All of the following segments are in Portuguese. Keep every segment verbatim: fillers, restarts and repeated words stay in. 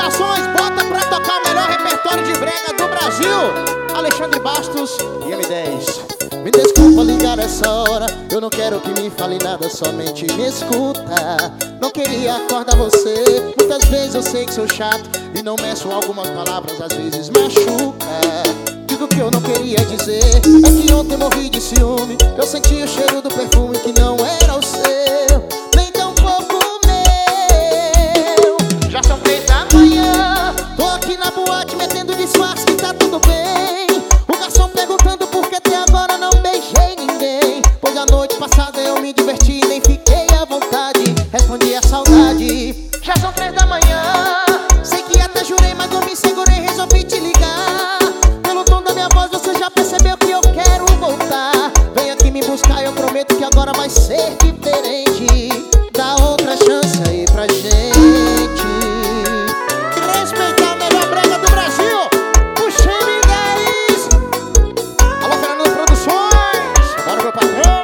corações, bota pra tocar o melhor repertório de brega do Brasil, Alexandre Bastos e M dez. Me desculpa ligar essa hora, eu não quero que me fale nada, somente me escuta. Não queria acordar você, muitas vezes eu sei que sou chato e não meço algumas palavras, às vezes machuca. Digo que eu não queria dizer, é que ontem morri de ciúme. Eu senti o cheiro do perfume que não era o seu, nem tão pouco meu. Já são três da manhã, tô aqui na boate metendo disfarce que tá tudo bem. O garçom perguntando por que até agora não beijei ninguém, pois a noite passada eu me diverti e nem fiquei à vontade. Respondi a saudade. já são três da manhã. Sei que até jurei, mas não me segurei, resolvi te ligar. Pelo tom da minha voz você já percebeu que eu quero voltar. Vem aqui me buscar, eu prometo que agora vai ser diferente. Dá outra chance aí pra gente Respeitar o melhor brega do Brasil, puxa M dez. Alô, Fernando Produções, bora meu patrão.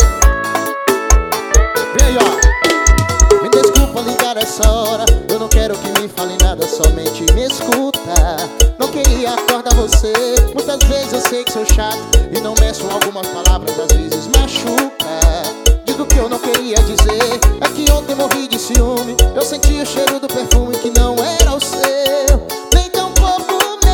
Vem aí, ó. Me desculpa ligar essa hora, eu não quero que me fale nada, somente me escuta. Não queria acordar você, muitas vezes eu sei que sou chato e não meço algumas palavras, às vezes machuca. Digo que eu não queria dizer, é que ontem morri de ciúme. Eu senti o cheiro do perfume que não era o seu, nem tão pouco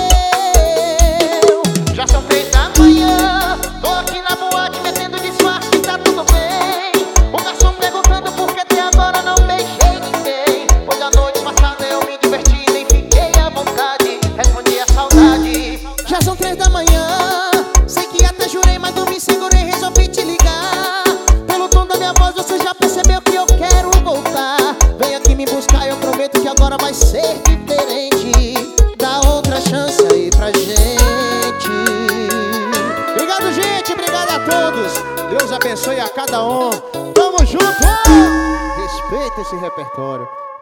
meu. Já são três da manhã, tô aqui na boate metendo disfarce que tá tudo bem. O garçom perguntando por que até agora não beijei ninguém, pois a noite passada eu me diverti e nem fiquei à vontade. Respondi a saudade. Já são três da manhã, sei que até jurei, mas não me segurei, resolvi te ligar. Pelo tom da minha voz você já percebeu que eu quero voltar. Vem aqui me buscar, eu prometo que agora vai ser diferente. Dá outra chance aí pra gente. Obrigado, gente, obrigado a todos. Deus abençoe a cada um. Tamo junto. Respeita esse repertório.